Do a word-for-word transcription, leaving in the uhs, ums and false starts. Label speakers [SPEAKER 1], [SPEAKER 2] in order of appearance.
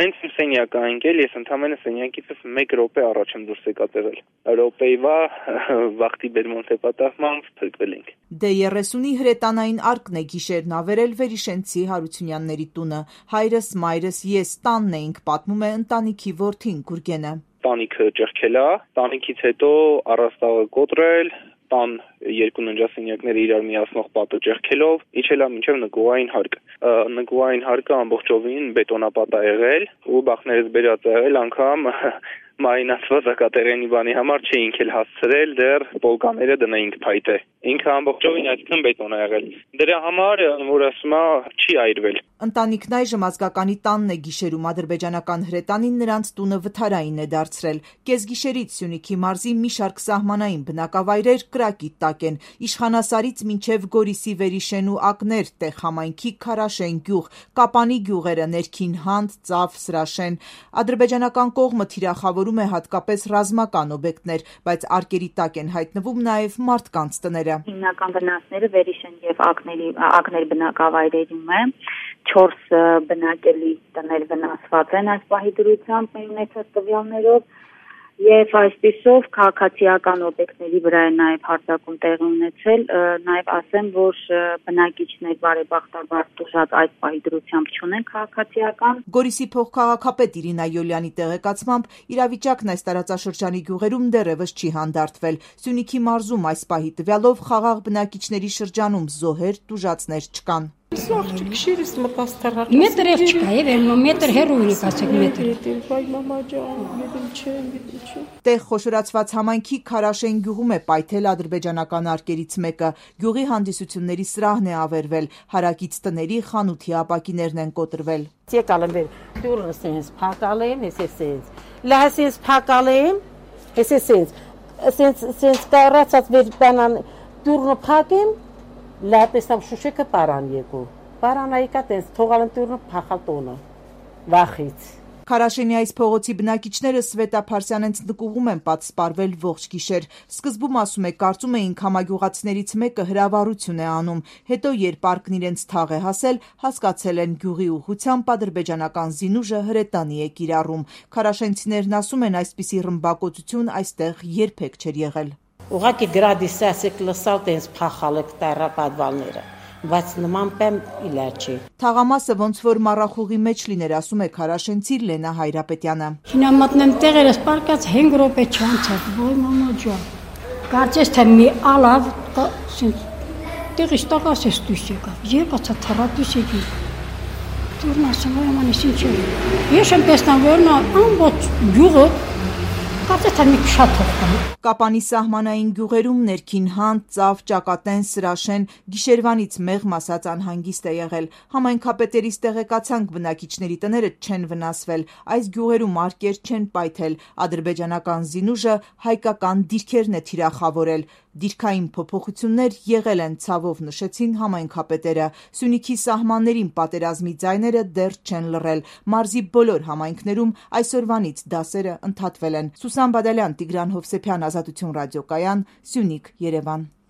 [SPEAKER 1] Հենց իմ սենյակը ընկել, ես ընդամենը սենյակիցս մեկ րոպե առաջ եմ դուրս եկա տեղել։ Րոպեվա վախտի բերմոնտե պատահմամբ փրկվել ենք։
[SPEAKER 2] Դե երեսունի հրետանային արկն է գիշերն ավերել Վերիշենցի Հարությունյանների տունը։ Հայրս, մայրս, ես տանն էինք, պատմում է ընտանիքի որդին Գուրգենը։
[SPEAKER 1] Տանիքը ճեղքել է, տանիքից հետո առաստաղը կոտրել, տան երկու ննջասենյակները իրար միացնող պատը ճեղքելով, իջել է մինչև նկուղային հարկ։ Նկուղային հարկը ամբողջովին բետոնապատ է եղել, ու բախներս բերած է եղել անգամ մարինացված ակատերենի բանի համար չէինք էլ հասցրել, դեռ պոլկաները դնեինք փայտե։ Ինքը ամբողջովին այսքան բետոն է եղել։ Դրա համար, որ ասում է, չի այրվել։
[SPEAKER 2] Ընտանիքն այժմ ազգականի տանն է գիշերում, ադրբեջանական հրետանին նրանց տունը վթարային է դարձրել։ Կեսգիշերից Սյունիքի մարզի մի շարք սահմանային բնակավայրեր կրակի տակ են։ Իշխանասարից մինչև Գորիսի Վերիշեն ու Ակներ, Տեղ-համայնքի Քարաշեն գյուղ, Կապանի գյուղերը, Ներքին Հանդ, Ծավ, Սրաշեն։ Ադրբեջանական կողմը թիրախավորում է հատկապես ռազմական օբյեկտներ, բայց արկերի տակ են հայտնվում նաև մարդկանց տները։
[SPEAKER 3] Հիմնական վնասները Վերիշեն եւ Ակների Ակներ բնակավայրերում է։ Չորս բնակելի տներ վնասված են այս պահի դրությամբ մեր ունեցած տվյալներով եւ այսպիսով քաղաքացիական օբյեկտների վրա է նաեւ հարձակում տեղի ունեցել, նաեւ ասեմ, որ բնակիչներ բարեբախտաբար դժուժած այս պահի դրությամբ չունեն քաղաքացիական։
[SPEAKER 2] Գորիսի փոխքաղաքապետ Իրինա Յոլյանի տեղեկացմամբ իրավիճակն այս տարածաշրջանի գյուղերում դեռևս չի հանդարտվել։ Սյունիքի մարզում այս պահի տվյալով խաղաղ բնակիչների շրջանում զոհեր, տուժածներ չկան։
[SPEAKER 4] Մետր էլ չկա, եւ մետր հեռու ասեք մետր։
[SPEAKER 2] Տեղ խոշորացված համայնքի Քարաշեն գյուղում է պայթել ադրբեջանական արկերից մեկը։ Գյուղի հանդիսությունների սրահն է ավերվել, հարակից տների խանութի ապակիներն են կոտրվել։
[SPEAKER 4] Եկալ եմ դուրս sense փակալ եմ, էսես։ Լասես փակալ եմ, էսես։ Sense sense կարացած վեր բանան դուրը փակեմ, լատեսամ շուշեկը պարան եկու։ Պարանայիկա տես թողալ եմ դուրը փախալ տոնը։ Վախից։
[SPEAKER 2] Քարաշենի այս փողոցի բնակիչները Սվետա Փարսյանենց նկուղում են պատսպարվել ողջ գիշեր։ Սկզբում ասում է, կարծում էինք համագյուղացիներից մեկը հրավառություն է անում, հետո երբ արկն իրենց թաղ է հասել, հասկացել են գյուղի ուղղությամբ ադրբեջանական զինուժը հրետանի է կիրառում։ Քարաշենցիներն ասում են, այսպիսի ռմբակոծություն այստեղ երբեք չէր եղել։
[SPEAKER 4] Ուղղակի գրադիսասիկ լսալ տես փախալ եք տարապադվալները։ Բայց նման պեմ իլար չի։
[SPEAKER 2] Թաղամասը ոնց որ մառախուղի մեջ լիներ, ասում է քարաշենցի Լենա Հայրապետյանը։
[SPEAKER 4] Հիմա մտնեմ տեղերս պարկած հինգ րոպե չանցավ, ոյ մամա ջան։ Կարծես թե մի ալավ տեղից տակաս էս դուրս եկավ։ Եկածա թռատուս եկի։ Դուրն ասում եմ անես ինչ է։ Ես եմ տեսնում որ նա ամբողջ գյուղը
[SPEAKER 2] Կապանի սահմանային գյուղերում Ներքին Հանդ, Ծավ, Ճակատեն, Սրաշեն գիշերվանից մեղմ ասած անհանգիստ է եղել։ Համայնքապետերից տեղեկացանք բնակիչների տները չեն վնասվել, այս գյուղերում արկեր չեն պայթել, ադրբեջանական զինուժը հայկական դիրքերն է թիրախավորել։ Դիրքային փոփոխություններ եղել են, ցավով նշեցին համայնքապետերը։ Սյունիքի սահմաններին պատերազմի ձայները դեռ չեն լռել։ Մարզի բոլոր համայնքներում այսօրվանից դասերը ընդհատվել են։ Սուսան Բադալյան, Տիգրան Հովսեփյան, Ազատություն ռադիոկայան, Սյունիք, Երևան։